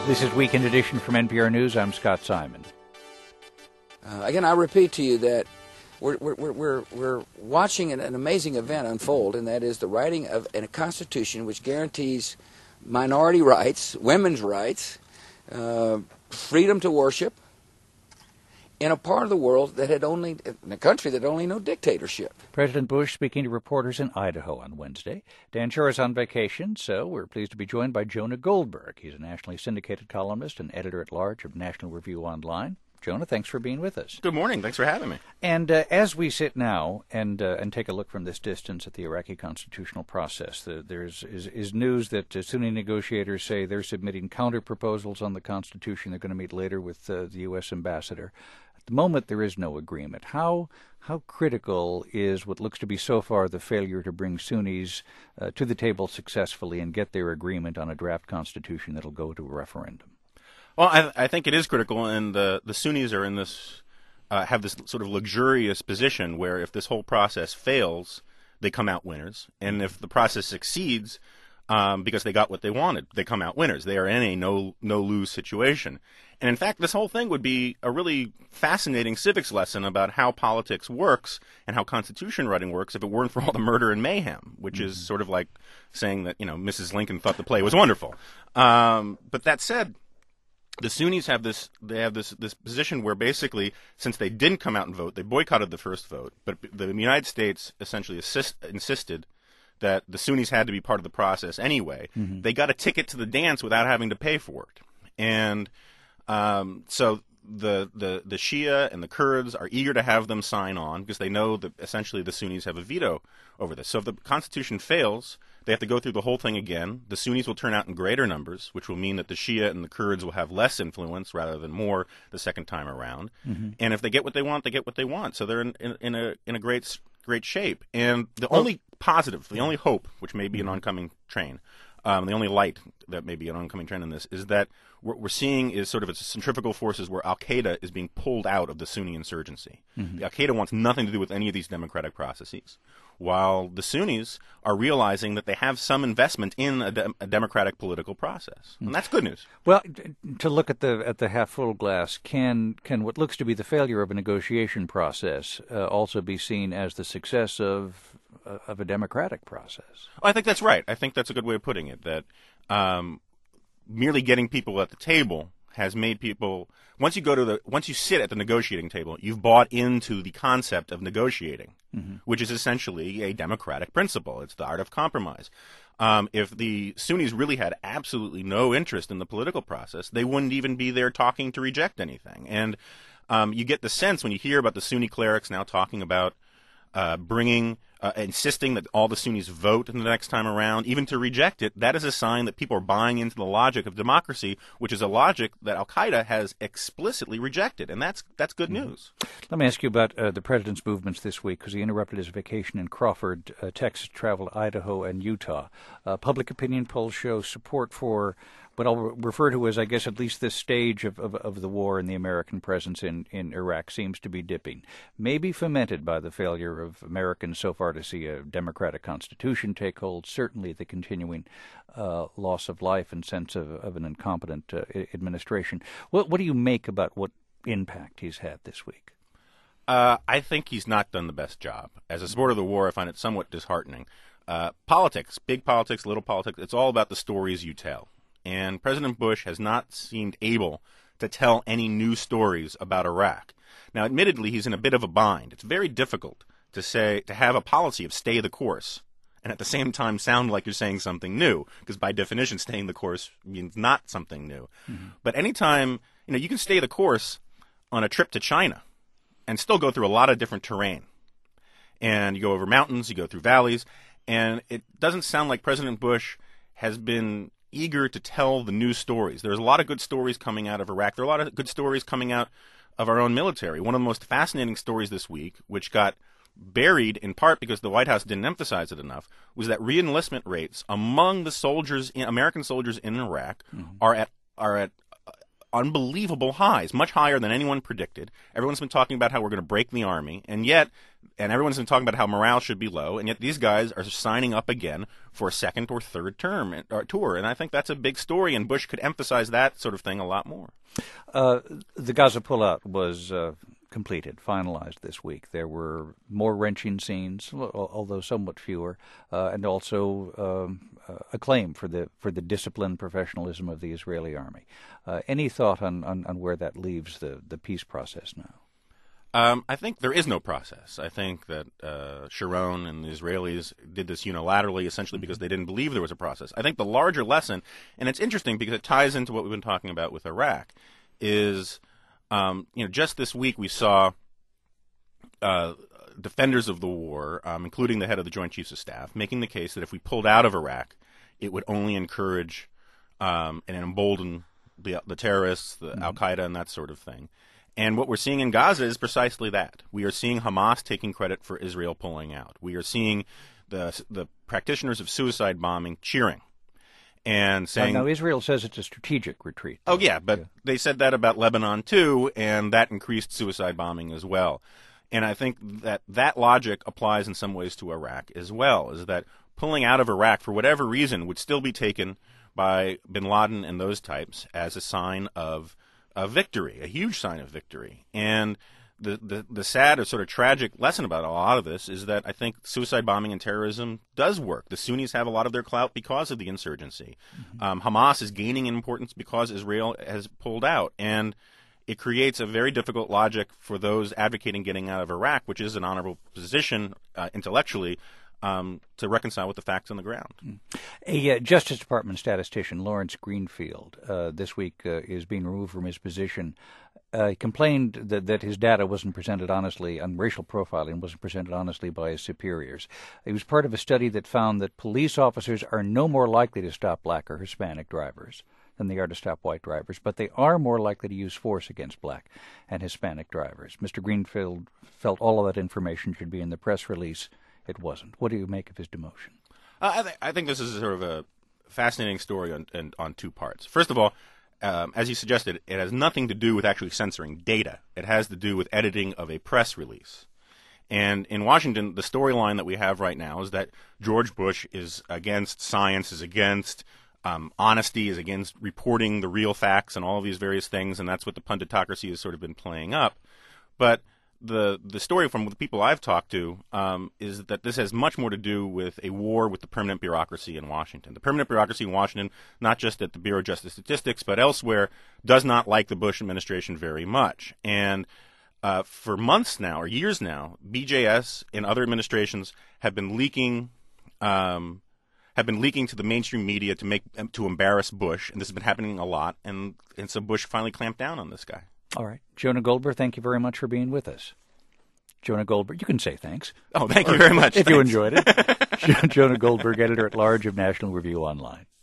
This is Weekend Edition from NPR News. I'm Scott Simon. Again, I repeat to you that we're watching an amazing event unfold, and that is the writing of a Constitution which guarantees minority rights, women's rights, freedom to worship, in a part of the world that in a country that only knew dictatorship. President Bush speaking to reporters in Idaho on Wednesday. Dan Shor is on vacation, so we're pleased to be joined by Jonah Goldberg. He's a nationally syndicated columnist and editor-at-large of National Review Online. Jonah, thanks for being with us. Good morning. Thanks for having me. And as we sit now and take a look from this distance at the Iraqi constitutional process, there is news that Sunni negotiators say they're submitting counter-proposals on the Constitution. They're going to meet later with the U.S. ambassador. At the moment, there is no agreement. How critical is what looks to be so far the failure to bring Sunnis to the table successfully and get their agreement on a draft constitution that'll go to a referendum? Well, I think it is critical, and the Sunnis are in this have this sort of luxurious position where if this whole process fails, they come out winners, and if the process succeeds, because they got what they wanted, they come out winners. They are in a no-lose situation. And in fact, this whole thing would be a really fascinating civics lesson about how politics works and how constitution writing works if it weren't for all the murder and mayhem, which is sort of like saying that, Mrs. Lincoln thought the play was wonderful. But that said, the Sunnis have this position where basically, since they didn't come out and vote, they boycotted the first vote, but the United States essentially insisted that the Sunnis had to be part of the process anyway. Mm-hmm. They got a ticket to the dance without having to pay for it. And so the Shia and the Kurds are eager to have them sign on because they know that essentially the Sunnis have a veto over this. So if the Constitution fails, they have to go through the whole thing again. The Sunnis will turn out in greater numbers, which will mean that the Shia and the Kurds will have less influence rather than more the second time around. Mm-hmm. And if they get what they want, they get what they want. So they're in a great shape. And the only positive, the only hope, which may be an oncoming train, the only light that may be an oncoming trend in this is that what we're seeing is sort of its centrifugal forces where Al-Qaeda is being pulled out of the Sunni insurgency. Mm-hmm. Al-Qaeda wants nothing to do with any of these democratic processes, while the Sunnis are realizing that they have some investment in a democratic political process. And that's good news. Well, to look at the half-full glass, can what looks to be the failure of a negotiation process also be seen as the success of a democratic process? I think that's right. I think that's a good way of putting it, that merely getting people at the table has made people, once you sit at the negotiating table, you've bought into the concept of negotiating, mm-hmm. which is essentially a democratic principle. It's the art of compromise. If the Sunnis really had absolutely no interest in the political process, they wouldn't even be there talking to reject anything. And you get the sense when you hear about the Sunni clerics now talking about insisting that all the Sunnis vote in the next time around, even to reject it, that is a sign that people are buying into the logic of democracy, which is a logic that Al-Qaeda has explicitly rejected, and that's good news. Let me ask you about the president's movements this week, because he interrupted his vacation in Crawford, Texas, traveled to Idaho and Utah. Public opinion polls show support for what I'll refer to as, I guess, at least this stage of the war and the American presence in Iraq seems to be dipping. Maybe fomented by the failure of Americans so far to see a democratic constitution take hold, certainly the continuing loss of life and sense of an incompetent administration. What do you make about what impact he's had this week? I think he's not done the best job. As a supporter of the war, I find it somewhat disheartening. Politics, big politics, little politics, it's all about the stories you tell. And President Bush has not seemed able to tell any new stories about Iraq. Now, admittedly, he's in a bit of a bind. It's very difficult to have a policy of stay the course and at the same time sound like you're saying something new, because by definition, staying the course means not something new. Mm-hmm. But anytime, you can stay the course on a trip to China and still go through a lot of different terrain. And you go over mountains, you go through valleys, and it doesn't sound like President Bush has been eager to tell the new stories. There's a lot of good stories coming out of Iraq. There are a lot of good stories coming out of our own military. One of the most fascinating stories this week, which got buried in part because the White House didn't emphasize it enough, was that re-enlistment rates among the American soldiers in Iraq mm-hmm. are at unbelievable highs, much higher than anyone predicted. Everyone's been talking about how we're going to break the army, and everyone's been talking about how morale should be low, and yet these guys are signing up again for a second or third tour. And I think that's a big story, and Bush could emphasize that sort of thing a lot more. The Gaza pullout was completed, finalized this week. There were more wrenching scenes, although somewhat fewer, and also acclaim for the disciplined professionalism of the Israeli army. Any thought on where that leaves the peace process now? I think there is no process. I think that Sharon and the Israelis did this unilaterally, essentially because they didn't believe there was a process. I think the larger lesson, and it's interesting because it ties into what we've been talking about with Iraq, is just this week we saw defenders of the war, including the head of the Joint Chiefs of Staff, making the case that if we pulled out of Iraq, it would only encourage and embolden the terrorists, the Al-Qaeda, and that sort of thing. And what we're seeing in Gaza is precisely that. We are seeing Hamas taking credit for Israel pulling out. We are seeing the practitioners of suicide bombing cheering and saying... Now Israel says it's a strategic retreat. Oh, yeah, but they said that about Lebanon, too, and that increased suicide bombing as well. And I think that logic applies in some ways to Iraq as well, is that pulling out of Iraq, for whatever reason, would still be taken by bin Laden and those types as a sign of victory, a huge sign of victory. And the sad or sort of tragic lesson about a lot of this is that I think suicide bombing and terrorism does work. The Sunnis have a lot of their clout because of the insurgency. Hamas is gaining in importance because Israel has pulled out. And it creates a very difficult logic for those advocating getting out of Iraq, which is an honorable position intellectually, to reconcile with the facts on the ground. A Justice Department statistician, Lawrence Greenfield, this week is being removed from his position. He complained that his data wasn't presented honestly, and racial profiling wasn't presented honestly by his superiors. He was part of a study that found that police officers are no more likely to stop black or Hispanic drivers than they are to stop white drivers, but they are more likely to use force against black and Hispanic drivers. Mr. Greenfield felt all of that information should be in the press release. It wasn't. What do you make of his demotion? I think this is sort of a fascinating story on two parts. First of all, as you suggested, it has nothing to do with actually censoring data. It has to do with editing of a press release. And in Washington, the storyline that we have right now is that George Bush is against science, is against honesty, is against reporting the real facts and all of these various things, and that's what the punditocracy has sort of been playing up. But the story from the people I've talked to is that this has much more to do with a war with the permanent bureaucracy in Washington. The permanent bureaucracy in Washington, not just at the Bureau of Justice Statistics, but elsewhere, does not like the Bush administration very much. And for months now, or years now, BJS and other administrations have been leaking to the mainstream media to embarrass Bush, and this has been happening a lot, and so Bush finally clamped down on this guy. All right. Jonah Goldberg, thank you very much for being with us. Jonah Goldberg, you can say thanks. Oh, thank you very much. If you enjoyed it. Jonah Goldberg, editor-at-large of National Review Online.